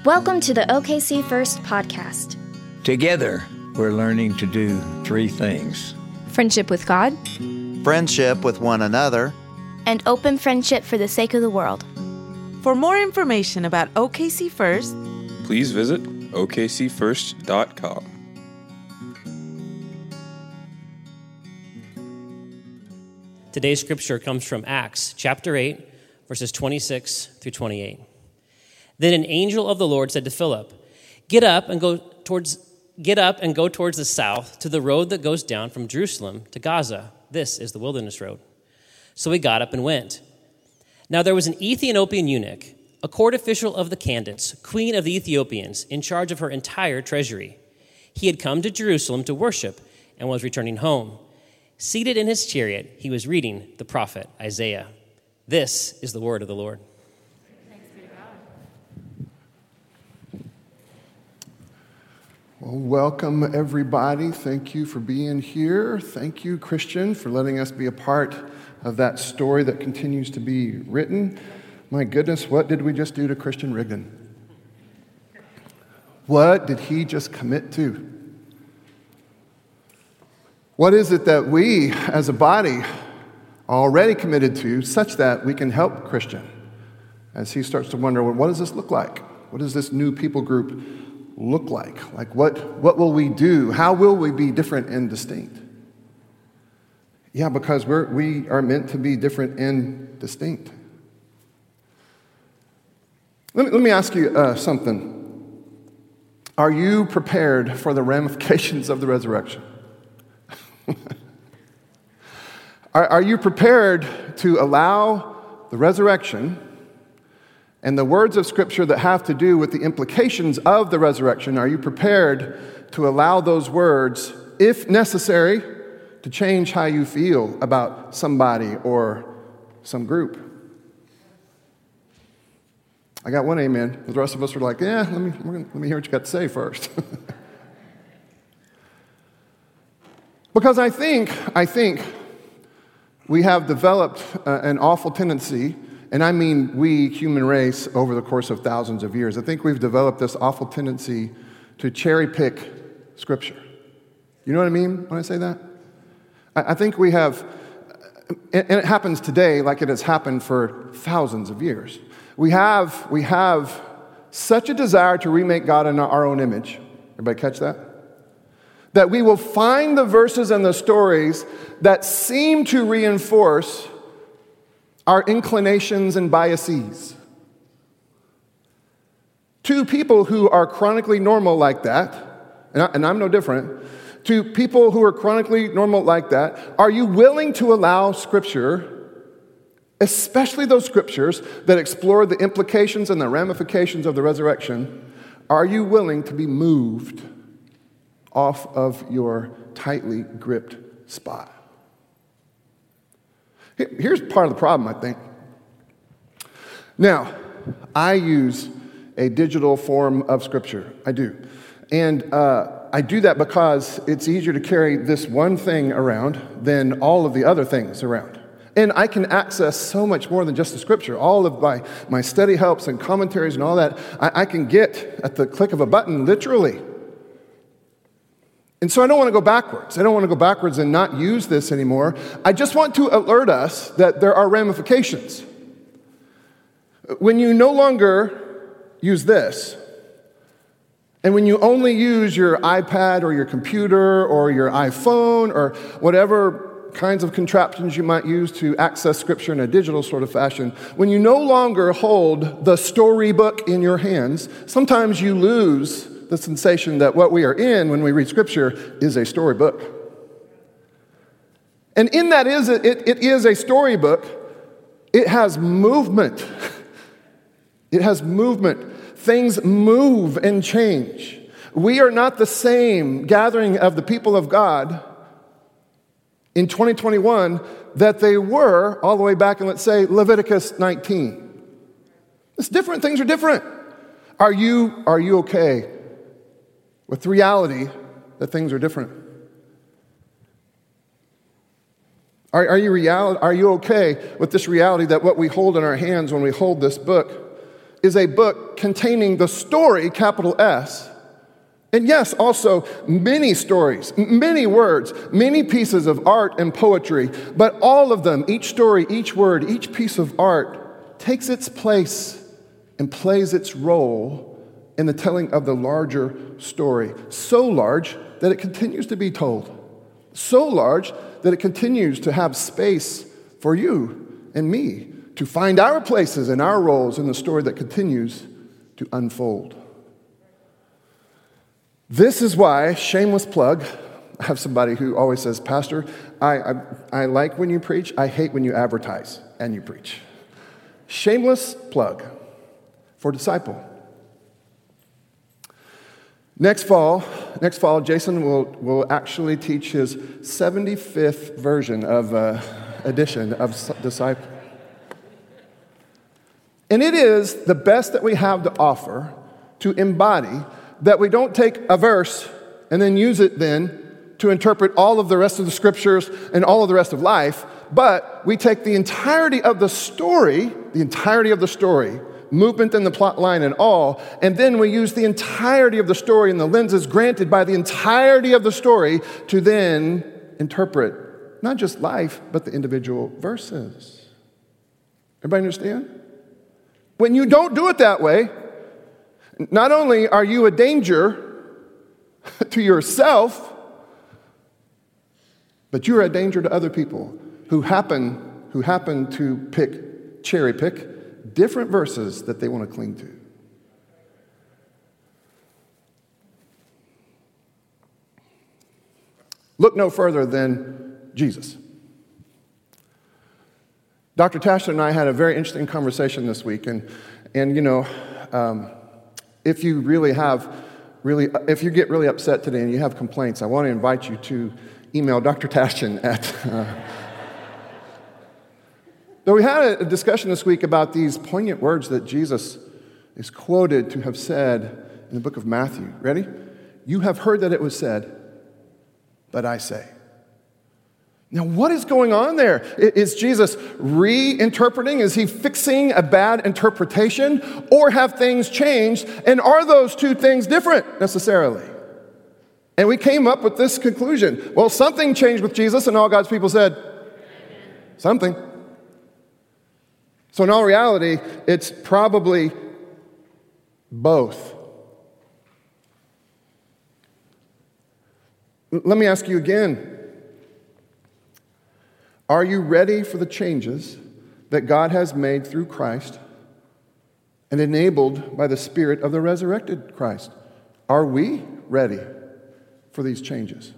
Welcome to the OKC First podcast. Together, we're learning to do three things. Friendship with God, friendship with one another, and open friendship for the sake of the world. For more information about OKC First, please visit okcfirst.com. Today's scripture comes from Acts chapter 8, verses 26 through 28. Then an angel of the Lord said to Philip, Get up and go towards the south to the road that goes down from Jerusalem to Gaza. This is the wilderness road. So he got up and went. Now there was an Ethiopian eunuch, a court official of the Candace, queen of the Ethiopians, in charge of her entire treasury. He had come to Jerusalem to worship and was returning home. Seated in his chariot, he was reading the prophet Isaiah. This is the word of the Lord. Well, welcome, everybody. Thank you for being here. Thank you, Christian, for letting us be a part of that story that continues to be written. My goodness, what did we just do to Christian Rigdon? What did he just commit to? What is it that we, as a body, are already committed to such that we can help Christian as he starts to wonder, well, what does this look like? What does this new people group look like? Like, what will we do? How will we be different and distinct? Yeah, because we are meant to be different and distinct. Let me ask you something. Are you prepared for the ramifications of the resurrection? Are you prepared to allow the resurrection and the words of Scripture that have to do with the implications of the resurrection? Are you prepared to allow those words, if necessary, to change how you feel about somebody or some group? I got one amen. The rest of us are like, yeah, let me hear what you got to say first. Because I think we have developed an awful tendency, and I mean we, human race, over the course of thousands of years. I think we've developed this awful tendency to cherry pick Scripture. You know what I mean when I say that? I think we have, and it happens today like it has happened for thousands of years. We have such a desire to remake God in our own image. Everybody catch that? That we will find the verses and the stories that seem to reinforce our inclinations and biases. To people who are chronically normal like that, and I'm no different, to people who are chronically normal like that, are you willing to allow Scripture, especially those Scriptures that explore the implications and the ramifications of the resurrection, are you willing to be moved off of your tightly gripped spot? Here's part of the problem, I think. Now, I use a digital form of Scripture. I do. And I do that because it's easier to carry this one thing around than all of the other things around. And I can access so much more than just the Scripture. All of my study helps and commentaries and all that, I can get at the click of a button, literally. And so I don't want to go backwards. I don't want to go backwards and not use this anymore. I just want to alert us that there are ramifications. When you no longer use this, and when you only use your iPad or your computer or your iPhone or whatever kinds of contraptions you might use to access Scripture in a digital sort of fashion, when you no longer hold the storybook in your hands, sometimes you lose the sensation that what we are in when we read Scripture is a storybook. And in that it is a storybook. It has movement. It has movement. Things move and change. We are not the same gathering of the people of God in 2021 that they were all the way back in, let's say, Leviticus 19. It's different. Things are different. Are you okay with the reality that things are different? Are you okay with this reality that what we hold in our hands when we hold this book is a book containing the story, capital S, and yes, also many stories, many words, many pieces of art and poetry, but all of them, each story, each word, each piece of art takes its place and plays its role in the telling of the larger story. So large that it continues to be told. So large that it continues to have space for you and me to find our places and our roles in the story that continues to unfold. This is why, shameless plug, I have somebody who always says, Pastor, I like when you preach, I hate when you advertise and you preach. Shameless plug for Disciple. Next fall, Jason will actually teach his 75th version of edition of Disciple. And it is the best that we have to offer to embody that we don't take a verse and then use it then to interpret all of the rest of the scriptures and all of the rest of life, but we take the entirety of the story, movement and the plot line and all, and then we use the entirety of the story and the lenses granted by the entirety of the story to then interpret not just life, but the individual verses. Everybody understand? When you don't do it that way, not only are you a danger to yourself, but you're a danger to other people who happen to cherry pick different verses that they want to cling to. Look no further than Jesus. Dr. Tasha and I had a very interesting conversation this week, and you know, if you get really upset today and you have complaints, I want to invite you to email Dr. Tashin at. So we had a discussion this week about these poignant words that Jesus is quoted to have said in the book of Matthew. Ready? You have heard that it was said, but I say. Now, what is going on there? Is Jesus reinterpreting? Is he fixing a bad interpretation? Or have things changed? And are those two things different necessarily? And we came up with this conclusion. Well, something changed with Jesus, and all God's people said, something. So in all reality, it's probably both. Let me ask you again. Are you ready for the changes that God has made through Christ and enabled by the Spirit of the resurrected Christ? Are we ready for these changes?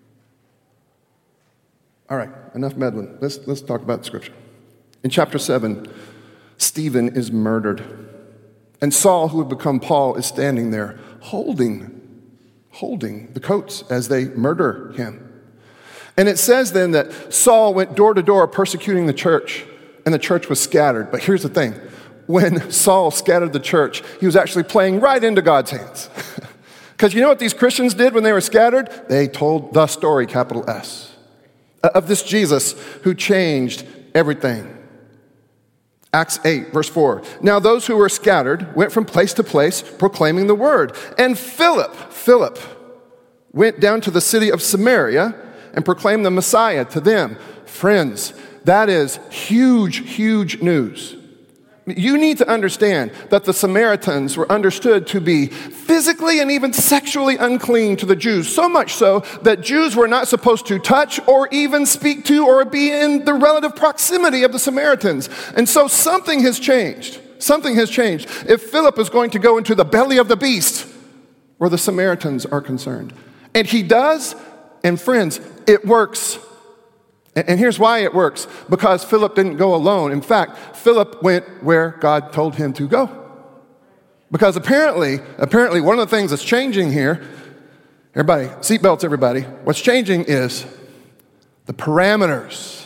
All right, enough meddling. Let's talk about Scripture. In chapter 7, Stephen is murdered. And Saul, who had become Paul, is standing there holding the coats as they murder him. And it says then that Saul went door to door persecuting the church, and the church was scattered. But here's the thing. When Saul scattered the church, he was actually playing right into God's hands. Because you know what these Christians did when they were scattered? They told the story, capital S, of this Jesus who changed everything. Acts 8, verse 4. Now those who were scattered went from place to place proclaiming the word. And Philip went down to the city of Samaria and proclaim the Messiah to them. Friends, that is huge, huge news. You need to understand that the Samaritans were understood to be physically and even sexually unclean to the Jews, so much so that Jews were not supposed to touch or even speak to or be in the relative proximity of the Samaritans. And so something has changed. Something has changed. If Philip is going to go into the belly of the beast where the Samaritans are concerned. And he does, and friends, it works. And here's why it works. Because Philip didn't go alone. In fact, Philip went where God told him to go. Because apparently, one of the things that's changing here, everybody, seatbelts everybody, what's changing is the parameters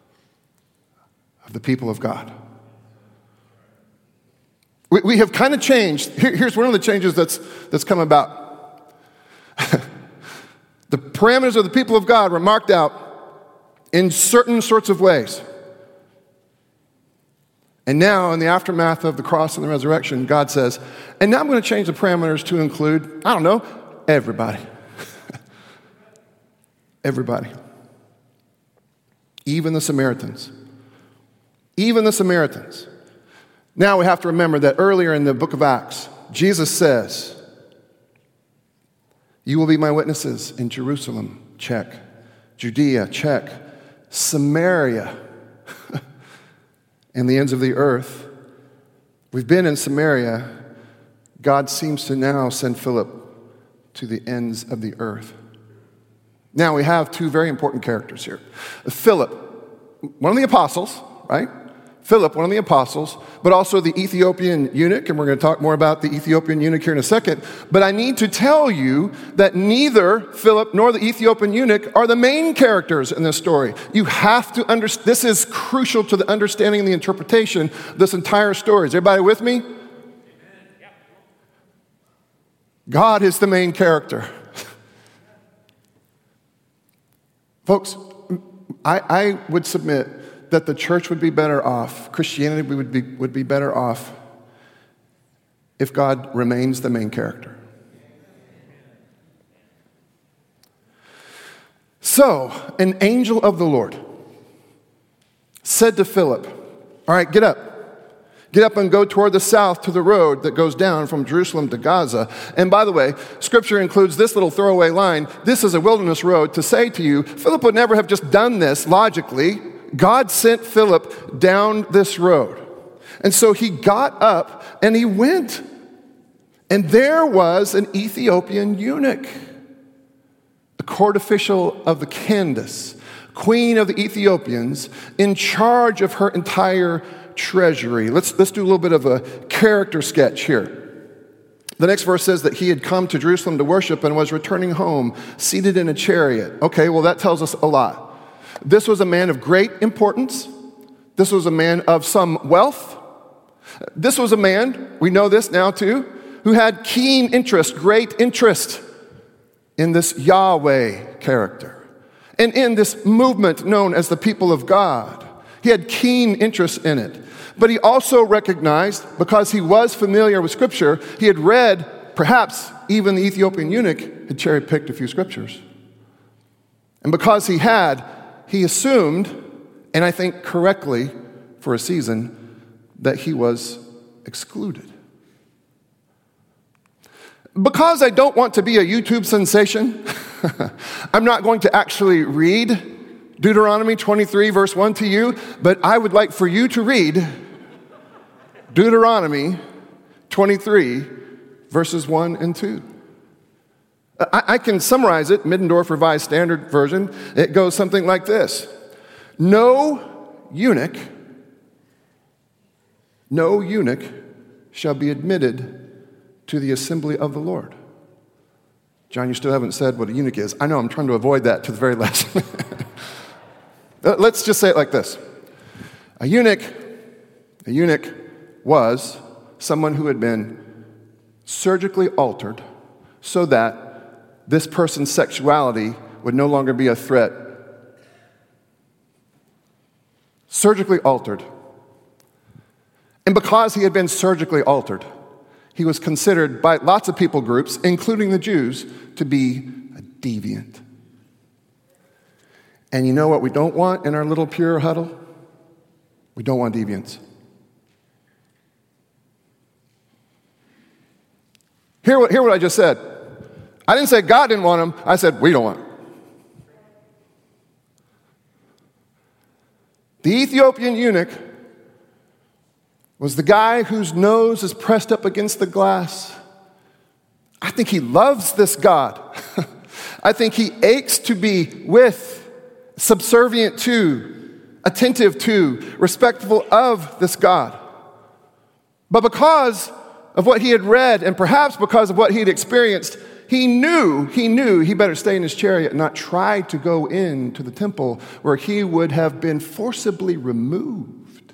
of the people of God. We have kind of changed. Here's one of the changes that's come about. The parameters of the people of God were marked out in certain sorts of ways. And now, in the aftermath of the cross and the resurrection, God says, and now I'm going to change the parameters to include, I don't know, everybody. Everybody. Even the Samaritans. Even the Samaritans. Now we have to remember that earlier in the book of Acts, Jesus says, you will be my witnesses in Jerusalem, check. Judea, check. Samaria, and the ends of the earth. We've been in Samaria. God seems to now send Philip to the ends of the earth. Now we have two very important characters here. Philip, one of the apostles, right? Philip, one of the apostles, but also the Ethiopian eunuch, and we're going to talk more about the Ethiopian eunuch here in a second. But I need to tell you that neither Philip nor the Ethiopian eunuch are the main characters in this story. You have to understand, this is crucial to the understanding and the interpretation of this entire story. Is everybody with me? God is the main character. Folks, I would submit that the church would be better off, Christianity would be better off if God remains the main character. So, an angel of the Lord said to Philip, all right, get up. Get up and go toward the south to the road that goes down from Jerusalem to Gaza. And by the way, Scripture includes this little throwaway line, this is a wilderness road, to say to you, Philip would never have just done this logically. God sent Philip down this road. And so he got up and he went. And there was an Ethiopian eunuch, a court official of the Candace, queen of the Ethiopians, in charge of her entire treasury. Let's do a little bit of a character sketch here. The next verse says that he had come to Jerusalem to worship and was returning home, seated in a chariot. Okay, well, that tells us a lot. This was a man of great importance. This was a man of some wealth. This was a man, we know this now too, who had keen interest, great interest in this Yahweh character and in this movement known as the people of God. He had keen interest in it. But he also recognized, because he was familiar with Scripture, he had read, perhaps even the Ethiopian eunuch had cherry-picked a few Scriptures. And because he had, he assumed, and I think correctly for a season, that he was excluded. Because I don't want to be a YouTube sensation, I'm not going to actually read Deuteronomy 23, verse 1 to you, but I would like for you to read Deuteronomy 23, verses 1 and 2. I can summarize it, Middendorf Revised Standard Version. It goes something like this. No eunuch shall be admitted to the assembly of the Lord. John, you still haven't said what a eunuch is. I know, I'm trying to avoid that to the very last minute. Let's just say it like this. A eunuch was someone who had been surgically altered so that this person's sexuality would no longer be a threat. Surgically altered. And because he had been surgically altered, he was considered by lots of people groups, including the Jews, to be a deviant. And you know what we don't want in our little pure huddle? We don't want deviants. Hear what I just said. I didn't say God didn't want them. I said we don't want them. The Ethiopian eunuch was the guy whose nose is pressed up against the glass. I think he loves this God. I think he aches to be with, subservient to, attentive to, respectful of this God. But because of what he had read, and perhaps because of what he had experienced, he knew he better stay in his chariot and not try to go into the temple where he would have been forcibly removed.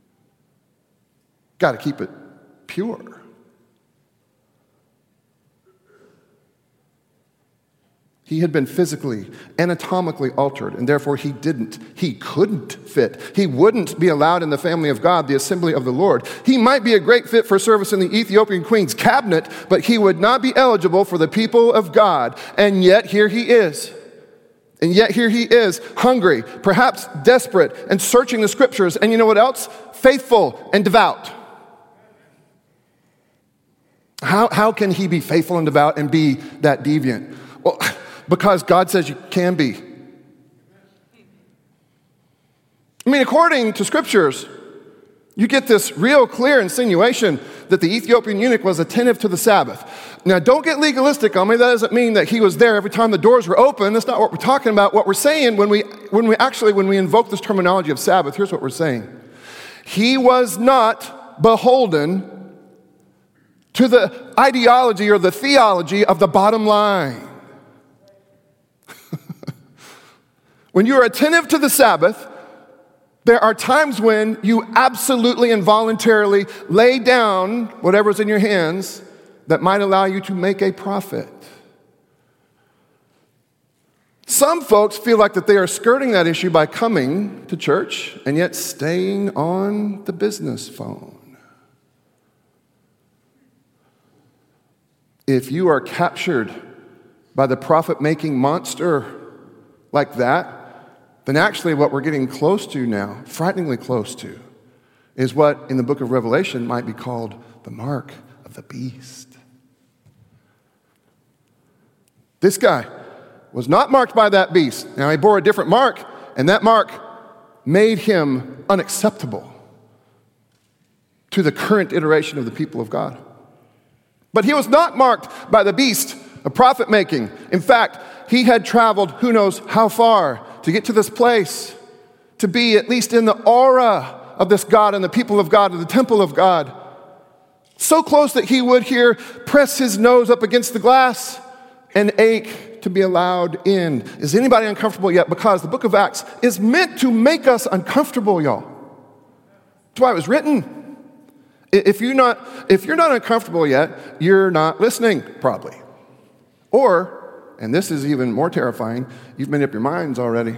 Got to keep it pure. He had been physically, anatomically altered, and therefore he couldn't fit. He wouldn't be allowed in the family of God, the assembly of the Lord. He might be a great fit for service in the Ethiopian queen's cabinet, but he would not be eligible for the people of God. And yet here he is. And yet here he is, hungry, perhaps desperate, and searching the scriptures. And you know what else? Faithful and devout. How can he be faithful and devout and be that deviant? Well, because God says you can be. I mean, according to scriptures, you get this real clear insinuation that the Ethiopian eunuch was attentive to the Sabbath. Now, don't get legalistic on me. That doesn't mean that he was there every time the doors were open. That's not what we're talking about. What we're saying when we invoke this terminology of Sabbath, here's what we're saying. He was not beholden to the ideology or the theology of the bottom line. When you are attentive to the Sabbath, there are times when you absolutely and voluntarily lay down whatever's in your hands that might allow you to make a profit. Some folks feel like that they are skirting that issue by coming to church and yet staying on the business phone. If you are captured by the profit-making monster like that, then actually what we're getting close to now, frighteningly close to, is what in the book of Revelation might be called the mark of the beast. This guy was not marked by that beast. Now, he bore a different mark, and that mark made him unacceptable to the current iteration of the people of God. But he was not marked by the beast of profit-making. In fact, he had traveled who knows how far to get to this place, to be at least in the aura of this God and the people of God and the temple of God. So close that he would here press his nose up against the glass and ache to be allowed in. Is anybody uncomfortable yet? Because the book of Acts is meant to make us uncomfortable, y'all. That's why it was written. If you're not uncomfortable yet, you're not listening, probably. Or, and this is even more terrifying, you've made up your minds already.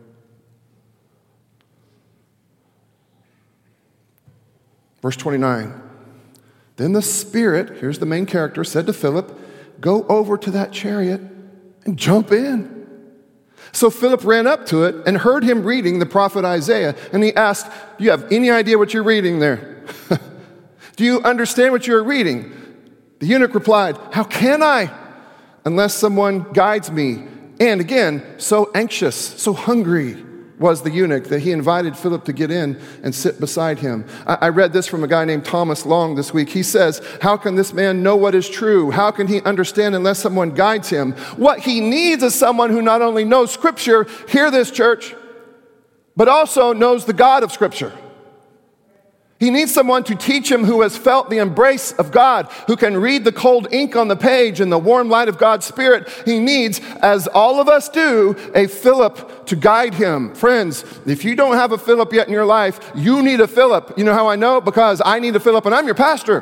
Verse 29. Then the Spirit, here's the main character, said to Philip, go over to that chariot and jump in. So Philip ran up to it and heard him reading the prophet Isaiah, and he asked, do you have any idea what you're reading there? Do you understand what you're reading? The eunuch replied, how can I? Unless someone guides me. And again, so anxious, so hungry was the eunuch that he invited Philip to get in and sit beside him. I read this from a guy named Thomas Long this week. He says, how can this man know what is true? How can he understand unless someone guides him? What he needs is someone who not only knows Scripture, hear this, church, but also knows the God of Scripture. He needs someone to teach him who has felt the embrace of God, who can read the cold ink on the page in the warm light of God's Spirit. He needs, as all of us do, a Philip to guide him. Friends, if you don't have a Philip yet in your life, you need a Philip. You know how I know? Because I need a Philip and I'm your pastor.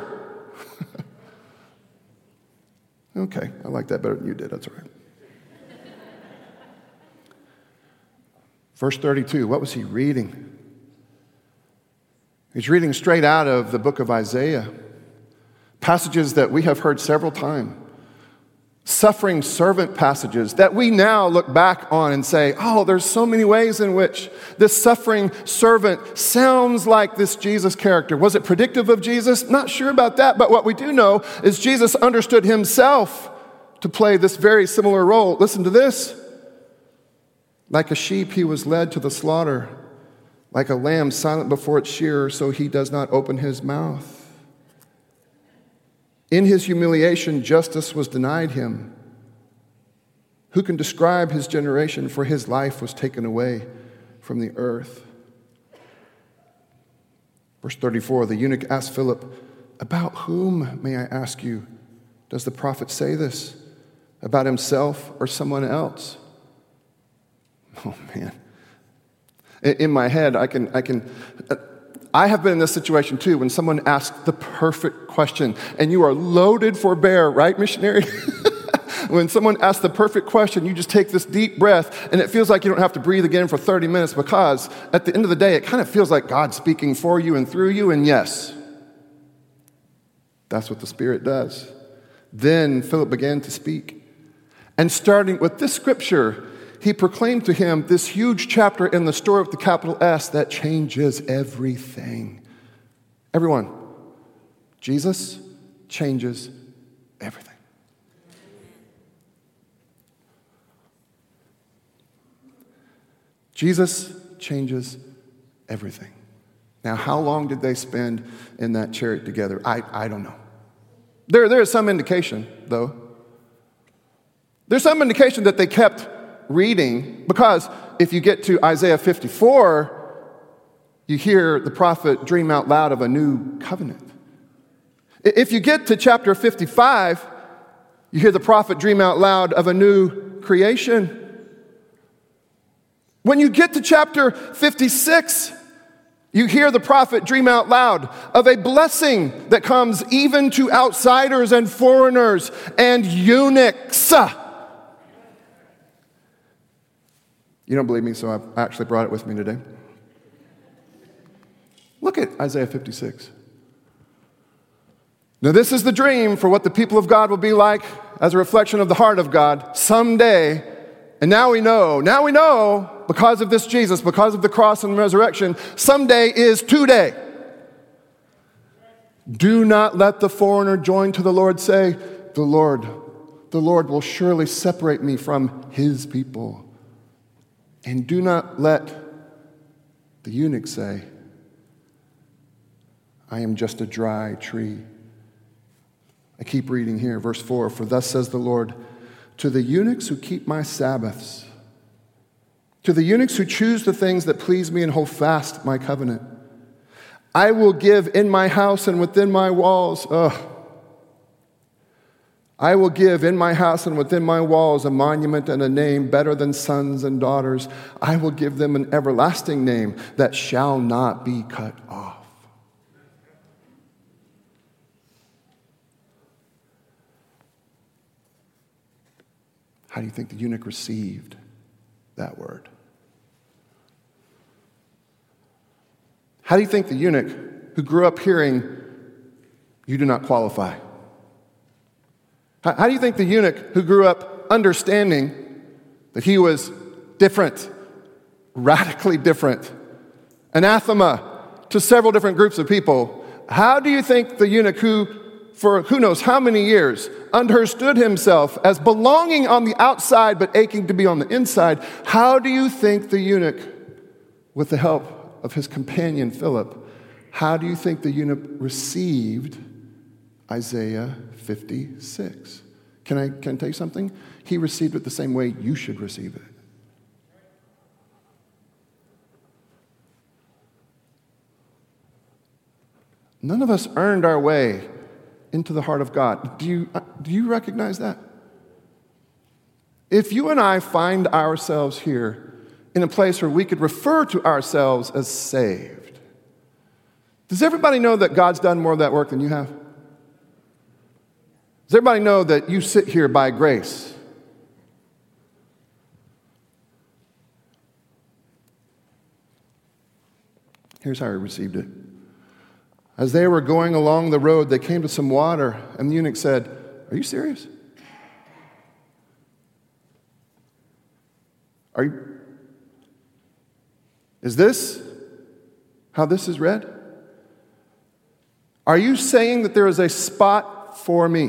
Okay, I like that better than you did. That's all right. Verse 32, what was he reading? He's reading straight out of the book of Isaiah, passages that we have heard several times, suffering servant passages that we now look back on and say, oh, there's so many ways in which this suffering servant sounds like this Jesus character. Was it predictive of Jesus? Not sure about that, but what we do know is Jesus understood himself to play this very similar role. Listen to this. Like a sheep, he was led to the slaughter. Like a lamb silent before its shearer, so he does not open his mouth. In his humiliation, justice was denied him. Who can describe his generation? For his life was taken away from the earth. Verse 34, the eunuch asked Philip, about whom, may I ask you, does the prophet say this? About himself or someone else? Oh, man. In my head, I have been in this situation too, when someone asks the perfect question, and you are loaded for bear, right, missionary? when someone asks the perfect question, you just take this deep breath, and it feels like you don't have to breathe again for 30 minutes because at the end of the day, it kind of feels like God's speaking for you and through you, and yes, that's what the Spirit does. Then Philip began to speak. And starting with this scripture, he proclaimed to him this huge chapter in the story with the capital S that changes everything. Everyone, Jesus changes everything. Jesus changes everything. Now, how long did they spend in that chariot together? I don't know. There is some indication, though. There's some indication that they kept reading, because if you get to Isaiah 54, you hear the prophet dream out loud of a new covenant. If you get to chapter 55, you hear the prophet dream out loud of a new creation. When you get to chapter 56, you hear the prophet dream out loud of a blessing that comes even to outsiders and foreigners and eunuchs. You don't believe me, so I actually brought it with me today. Look at Isaiah 56. Now, this is the dream for what the people of God will be like as a reflection of the heart of God someday. And now we know, because of this Jesus, because of the cross and resurrection, someday is today. Do not let the foreigner joined to the Lord say, the Lord will surely separate me from his people. And do not let the eunuch say, I am just a dry tree. I keep reading here, verse 4, for thus says the Lord, to the eunuchs who keep my Sabbaths, to the eunuchs who choose the things that please me and hold fast my covenant, I will give in my house and within my walls, I will give in my house and within my walls a monument and a name better than sons and daughters. I will give them an everlasting name that shall not be cut off. How do you think the eunuch received that word? How do you think the eunuch who grew up hearing, you do not qualify? How do you think the eunuch who grew up understanding that he was different, radically different, anathema to several different groups of people, how do you think the eunuch who, for who knows how many years, understood himself as belonging on the outside but aching to be on the inside, how do you think the eunuch, with the help of his companion Philip, how do you think the eunuch received Isaiah 56? Can I tell you something? He received it the same way you should receive it. None of us earned our way into the heart of God. Do you recognize that? If you and I find ourselves here in a place where we could refer to ourselves as saved, does everybody know that God's done more of that work than you have? Does everybody know that you sit here by grace? Here's how he received it. As they were going along the road, they came to some water, and the eunuch said, "Are you serious? Is this how this is read? Are you saying that there is a spot for me?"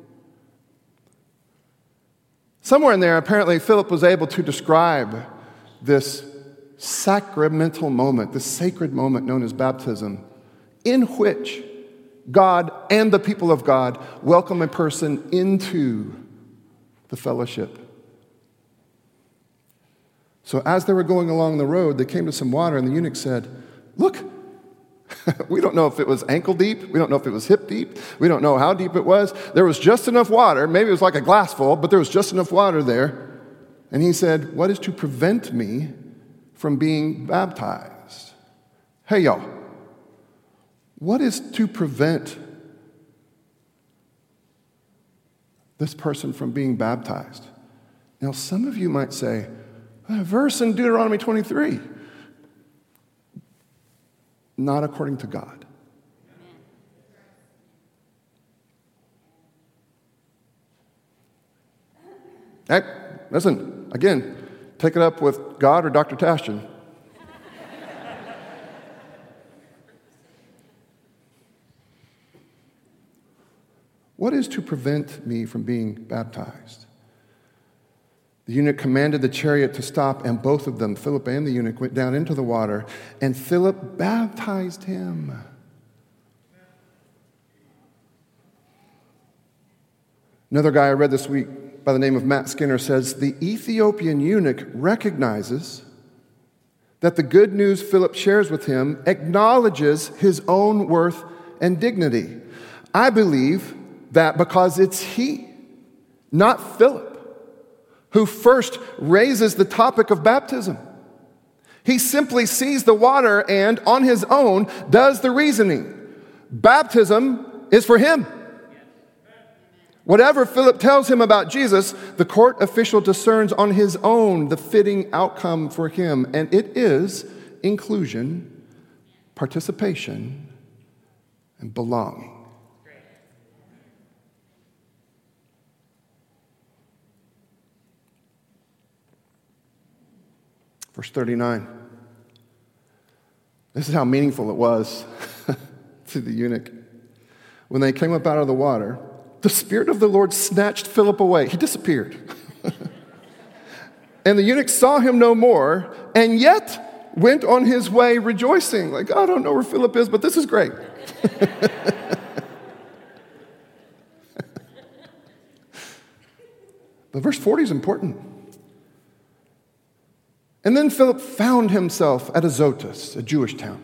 Somewhere in there, apparently, Philip was able to describe this sacramental moment, this sacred moment known as baptism, in which God and the people of God welcome a person into the fellowship. So as they were going along the road, they came to some water, and the eunuch said, "Look, we don't know if it was ankle deep. We don't know if it was hip deep. We don't know how deep it was. There was just enough water. Maybe it was like a glass full, but there was just enough water there." And he said, "What is to prevent me from being baptized?" Hey, y'all. What is to prevent this person from being baptized? Now, some of you might say, a verse in Deuteronomy 23. Not according to God. Hey, listen, again, take it up with God or Dr. Tashton. What is to prevent me from being baptized? The eunuch commanded the chariot to stop, and both of them, Philip and the eunuch, went down into the water, and Philip baptized him. Another guy I read this week by the name of Matt Skinner says, the Ethiopian eunuch recognizes that the good news Philip shares with him acknowledges his own worth and dignity. I believe that because it's he, not Philip, who first raises the topic of baptism. He simply sees the water and, on his own, does the reasoning. Baptism is for him. Whatever Philip tells him about Jesus, the court official discerns on his own the fitting outcome for him, and it is inclusion, participation, and belonging. Verse 39. This is how meaningful it was to the eunuch. When they came up out of the water, the Spirit of the Lord snatched Philip away. He disappeared. And the eunuch saw him no more, and yet went on his way rejoicing. Like, I don't know where Philip is, but this is great. But verse 40 is important. And then Philip found himself at Azotus, a Jewish town.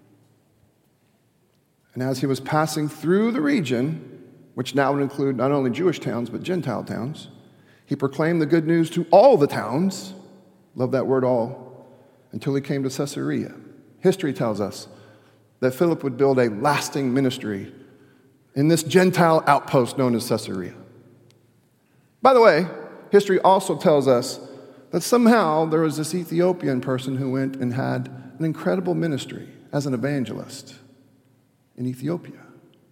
And as he was passing through the region, which now would include not only Jewish towns, but Gentile towns, he proclaimed the good news to all the towns, love that word all, until he came to Caesarea. History tells us that Philip would build a lasting ministry in this Gentile outpost known as Caesarea. By the way, history also tells us that somehow there was this Ethiopian person who went and had an incredible ministry as an evangelist in Ethiopia.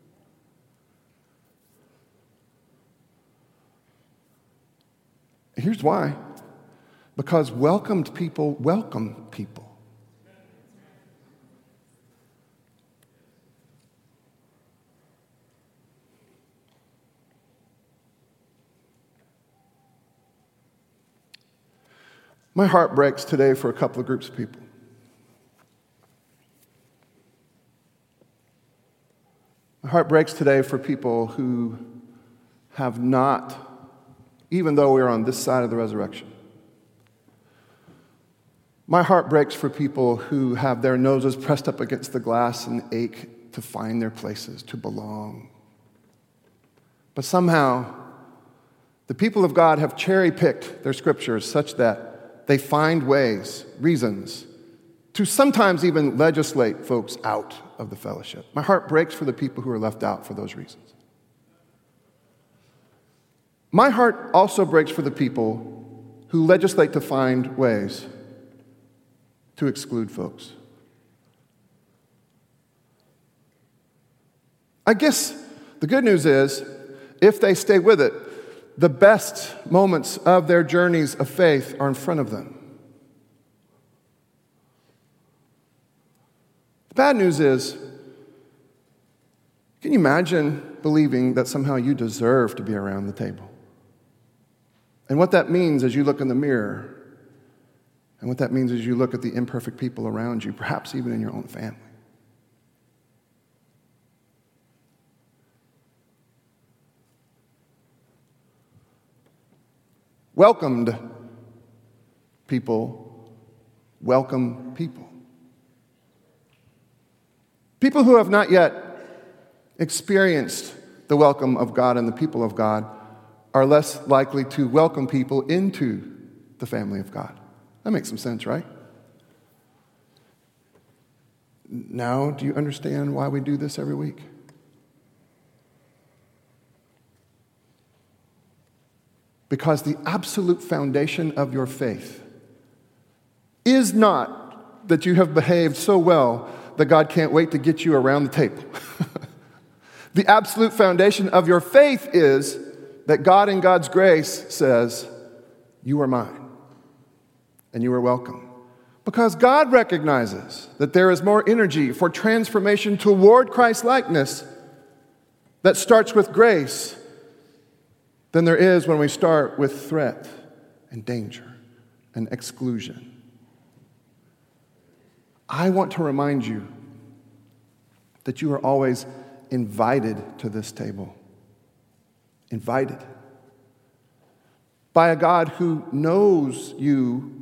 Here's why. Because welcomed people welcome people. My heart breaks today for a couple of groups of people. My heart breaks today for people who have not, even though we're on this side of the resurrection. My heart breaks for people who have their noses pressed up against the glass and ache to find their places, to belong. But somehow, the people of God have cherry-picked their scriptures such that they find ways, reasons, to sometimes even legislate folks out of the fellowship. My heart breaks for the people who are left out for those reasons. My heart also breaks for the people who legislate to find ways to exclude folks. I guess the good news is, if they stay with it, the best moments of their journeys of faith are in front of them. The bad news is, can you imagine believing that somehow you deserve to be around the table? And what that means as you look in the mirror, and what that means as you look at the imperfect people around you, perhaps even in your own family. Welcomed people welcome people. People who have not yet experienced the welcome of God and the people of God are less likely to welcome people into the family of God. That makes some sense, right? Now, do you understand why we do this every week? Because the absolute foundation of your faith is not that you have behaved so well that God can't wait to get you around the table. The absolute foundation of your faith is that God in God's grace says, you are mine and you are welcome. Because God recognizes that there is more energy for transformation toward Christ-likeness that starts with grace than there is when we start with threat and danger and exclusion. I want to remind you that you are always invited to this table. Invited. By a God who knows you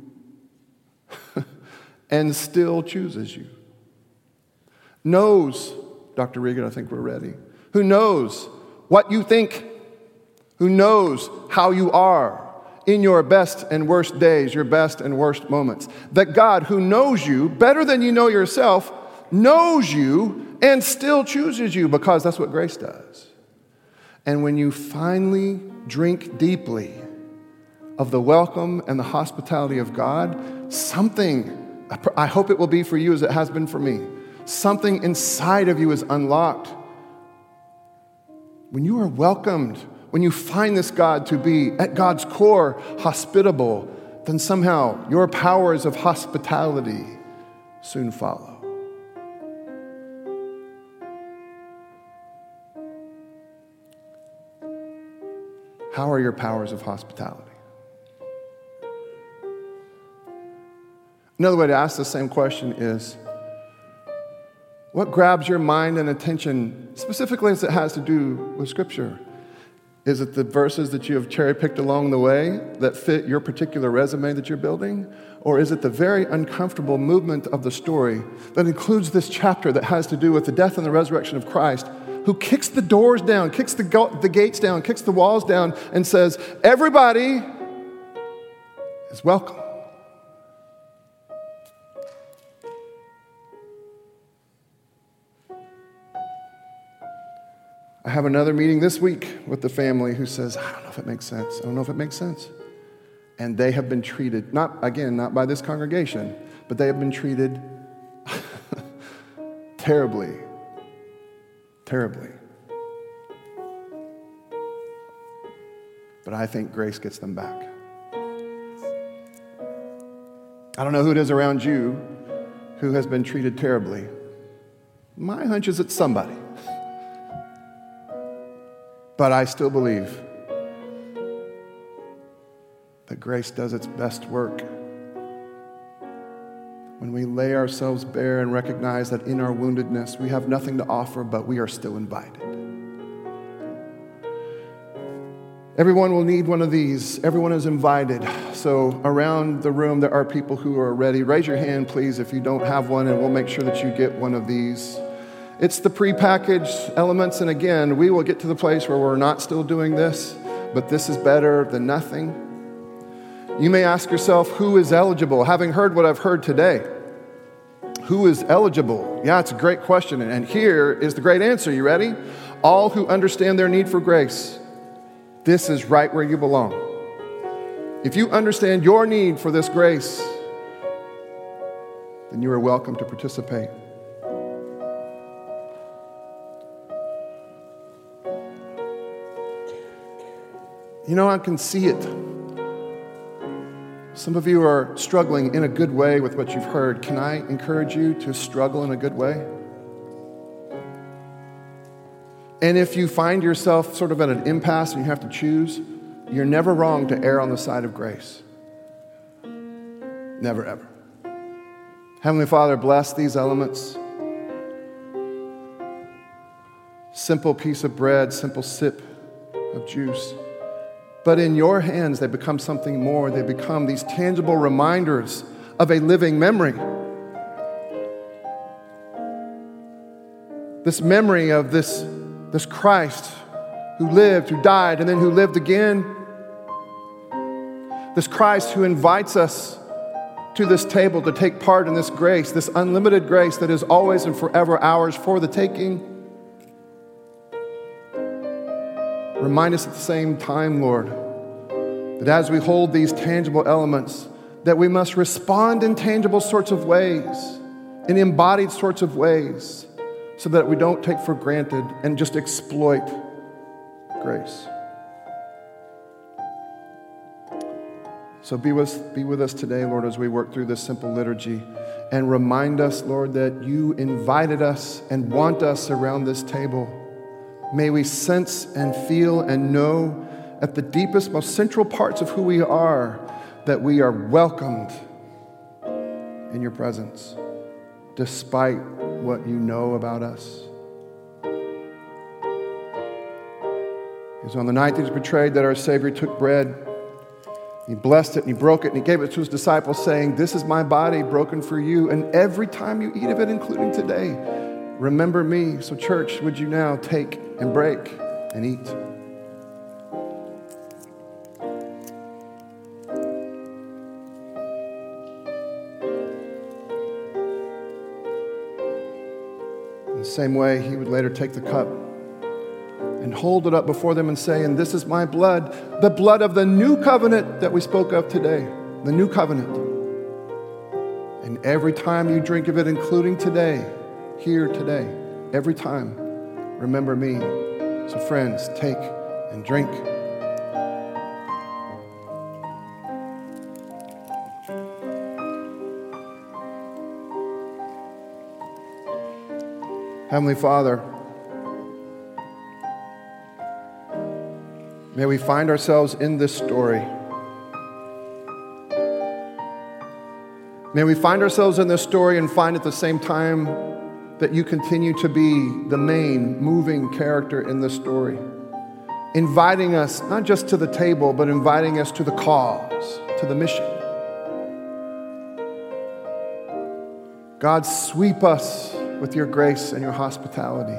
and still chooses you. Knows, Dr. Regan, I think we're ready. Who knows what you think. Who knows how you are in your best and worst days, your best and worst moments. That God, who knows you better than you know yourself, knows you and still chooses you, because that's what grace does. And when you finally drink deeply of the welcome and the hospitality of God, something, I hope it will be for you as it has been for me, something inside of you is unlocked. When you are welcomed, when you find this God to be, at God's core, hospitable, then somehow your powers of hospitality soon follow. How are your powers of hospitality? Another way to ask the same question is, what grabs your mind and attention, specifically as it has to do with Scripture? Is it the verses that you have cherry-picked along the way that fit your particular resume that you're building? Or is it the very uncomfortable movement of the story that includes this chapter that has to do with the death and the resurrection of Christ, who kicks the doors down, kicks the gates down, kicks the walls down, and says, everybody is welcome. I have another meeting this week with the family who says, I don't know if it makes sense. I don't know if it makes sense. And they have been treated, not by this congregation, but they have been treated terribly. Terribly. But I think grace gets them back. I don't know who it is around you who has been treated terribly. My hunch is it's somebody. But I still believe that grace does its best work when we lay ourselves bare and recognize that in our woundedness we have nothing to offer, but we are still invited. Everyone will need one of these. Everyone is invited. So around the room there are people who are ready. Raise your hand, please, if you don't have one, and we'll make sure that you get one of these. It's the prepackaged elements, and again, we will get to the place where we're not still doing this, but this is better than nothing. You may ask yourself, who is eligible? Having heard what I've heard today, who is eligible? Yeah, it's a great question, and here is the great answer. You ready? All who understand their need for grace. This is right where you belong. If you understand your need for this grace, then you are welcome to participate. You know, I can see it. Some of you are struggling in a good way with what you've heard. Can I encourage you to struggle in a good way? And if you find yourself sort of at an impasse and you have to choose, you're never wrong to err on the side of grace. Never, ever. Heavenly Father, bless these elements. Simple piece of bread, simple sip of juice. But in your hands, they become something more. They become these tangible reminders of a living memory. This memory of this Christ who lived, who died, and then who lived again. This Christ who invites us to this table to take part in this grace, this unlimited grace that is always and forever ours for the taking. Remind us at the same time, Lord, That as we hold these tangible elements, that we must respond in tangible sorts of ways, in embodied sorts of ways, so that we don't take for granted and just exploit grace. So be with us today, Lord, as we work through this simple liturgy, and remind us, Lord, that you invited us and want us around this table. May we sense and feel and know at the deepest, most central parts of who we are, that we are welcomed in your presence, despite what you know about us. It was on the night he was betrayed that our Savior took bread. He blessed it and he broke it and he gave it to his disciples, saying, "This is my body broken for you. And every time you eat of it, including today, remember me." So church, would you now take and break and eat? In the same way, he would later take the cup and hold it up before them and say, "And this is my blood, the blood of the new covenant that we spoke of today, the new covenant. And every time you drink of it, including today, here today, every time, remember me." So friends, take and drink. Heavenly Father, may we find ourselves in this story. May we find ourselves in this story and find at the same time that you continue to be the main moving character in this story, inviting us not just to the table, but inviting us to the cause, to the mission. God, sweep us with your grace and your hospitality.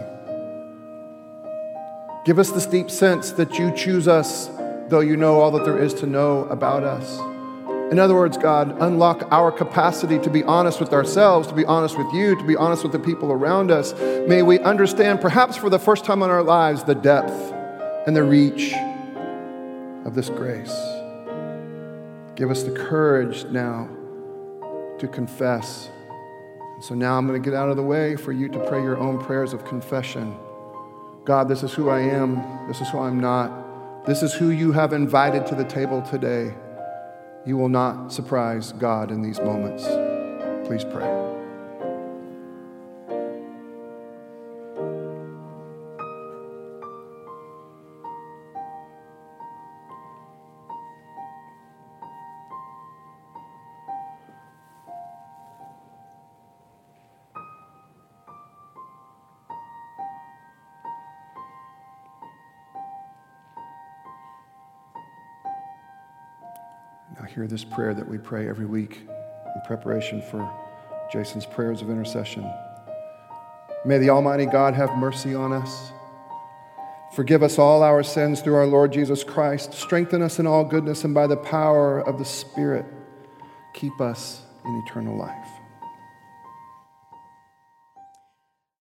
Give us this deep sense that you choose us, though you know all that there is to know about us. In other words, God, unlock our capacity to be honest with ourselves, to be honest with you, to be honest with the people around us. May we understand, perhaps for the first time in our lives, the depth and the reach of this grace. Give us the courage now to confess. And so now I'm going to get out of the way for you to pray your own prayers of confession. God, this is who I am. This is who I'm not. This is who you have invited to the table today. You will not surprise God in these moments. Please pray. Now hear this prayer that we pray every week in preparation for Jason's prayers of intercession. May the Almighty God have mercy on us. Forgive us all our sins through our Lord Jesus Christ. Strengthen us in all goodness, and by the power of the Spirit, keep us in eternal life.